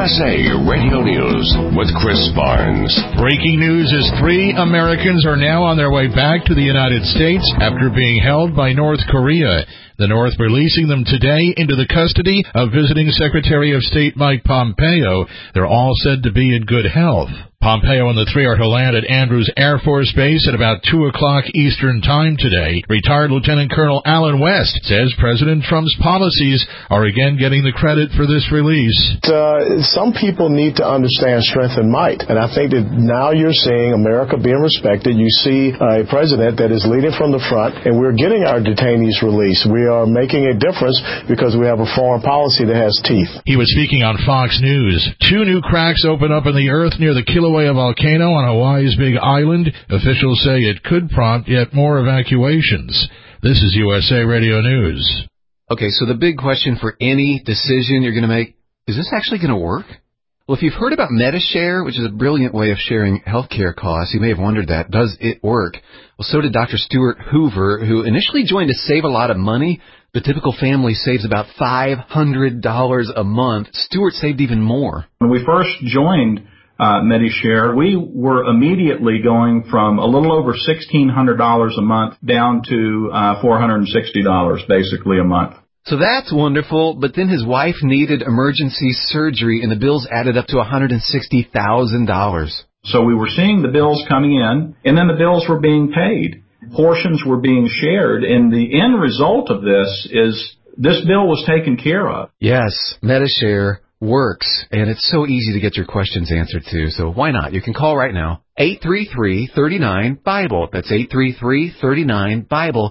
USA Radio News with Chris Barnes. Breaking news is 3 Americans are now on their way back to the United States after being held by North Korea. The North releasing them today into the custody of visiting Secretary of State Mike Pompeo. They're all said to be in good health. Pompeo and the 3 are to land at Andrews Air Force Base at about 2 o'clock Eastern Time today. Retired Lieutenant Colonel Alan West says President Trump's policies are again getting the credit for this release. Some people need to understand strength and might, and I think that now you're seeing America being respected. You see a president that is leading from the front, and we're getting our detainees released. We are making a difference because we have a foreign policy that has teeth. He was speaking on Fox News. 2 new cracks open up in the earth near the Kilauea volcano on Hawaii's Big Island. Officials say it could prompt yet more evacuations. This is USA Radio News. Okay, so the big question for any decision you're going to make, is this actually going to work? Well, if you've heard about Medi-Share, which is a brilliant way of sharing healthcare costs, you may have wondered that. Does it work? Well, so did Dr. Stuart Hoover, who initially joined to save a lot of money. The typical family saves about $500 a month. Stuart saved even more. When we first joined Medi-Share, we were immediately going from a little over $1,600 a month down to $460 basically a month. So that's wonderful, but then his wife needed emergency surgery and the bills added up to $160,000. So we were seeing the bills coming in, and then the bills were being paid. Portions were being shared, and the end result of this is this bill was taken care of. Yes, Medi-Share works, and it's so easy to get your questions answered too, so why not? You can call right now, 833-39-BIBLE. That's 833-39-BIBLE,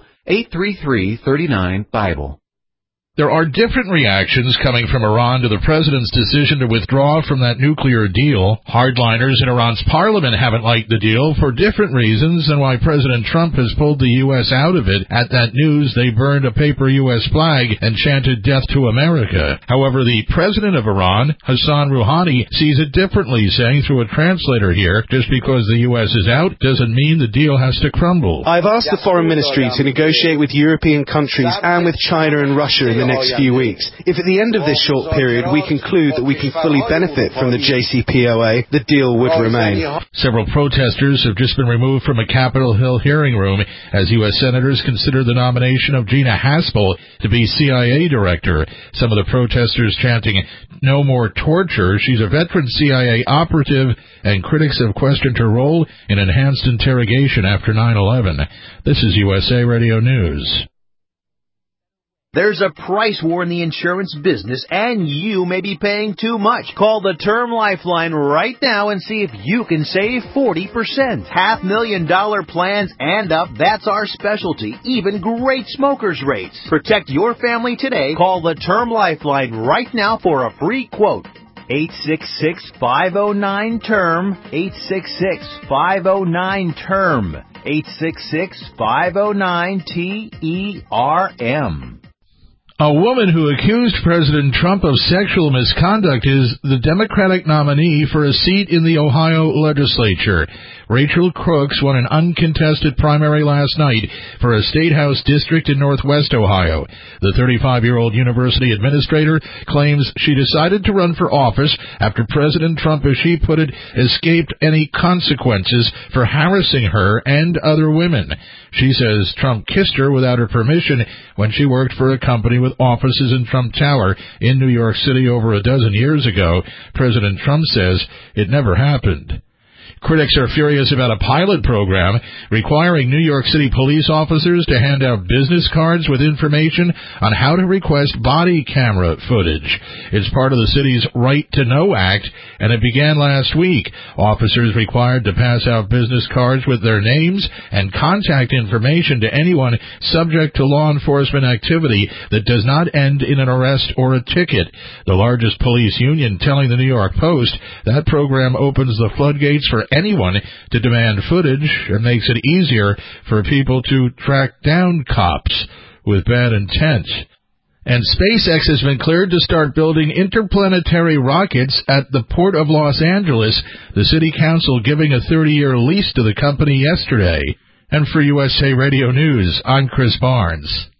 833-39-BIBLE. There are different reactions coming from Iran to the president's decision to withdraw from that nuclear deal. Hardliners in Iran's parliament haven't liked the deal for different reasons than why President Trump has pulled the U.S. out of it. At that news, they burned a paper U.S. flag and chanted death to America. However, the president of Iran, Hassan Rouhani, sees it differently, saying through a translator here, just because the U.S. is out doesn't mean the deal has to crumble. I've asked the foreign ministry to negotiate with European countries and with China and Russia in the next few weeks. If at the end of this short period we conclude that we can fully benefit from the JCPOA, the deal would remain. Several protesters have just been removed from a Capitol Hill hearing room as U.S. senators consider the nomination of Gina Haspel to be CIA director. Some of the protesters chanting, "No more torture." She's a veteran CIA operative, and critics have questioned her role in enhanced interrogation after 9/11. This is USA Radio News. There's a price war in the insurance business, and you may be paying too much. Call the Term Lifeline right now and see if you can save 40%. $500,000 plans and up, that's our specialty. Even great smokers' rates. Protect your family today. Call the Term Lifeline right now for a free quote. 866-509-TERM. 866-509-TERM. 866-509-TERM. A woman who accused President Trump of sexual misconduct is the Democratic nominee for a seat in the Ohio legislature. Rachel Crooks won an uncontested primary last night for a state house district in northwest Ohio. The 35-year-old university administrator claims she decided to run for office after President Trump, as she put it, escaped any consequences for harassing her and other women. She says Trump kissed her without her permission when she worked for a company with offices in Trump Tower in New York City over a dozen years ago. President Trump says it never happened. Critics are furious about a pilot program requiring New York City police officers to hand out business cards with information on how to request body camera footage. It's part of the city's Right to Know Act, and it began last week. Officers required to pass out business cards with their names and contact information to anyone subject to law enforcement activity that does not end in an arrest or a ticket. The largest police union telling the New York Post that program opens the floodgates for anyone to demand footage and makes it easier for people to track down cops with bad intent. And SpaceX has been cleared to start building interplanetary rockets at the Port of Los Angeles, the city council giving a 30-year lease to the company yesterday. And for USA Radio News, I'm Chris Barnes.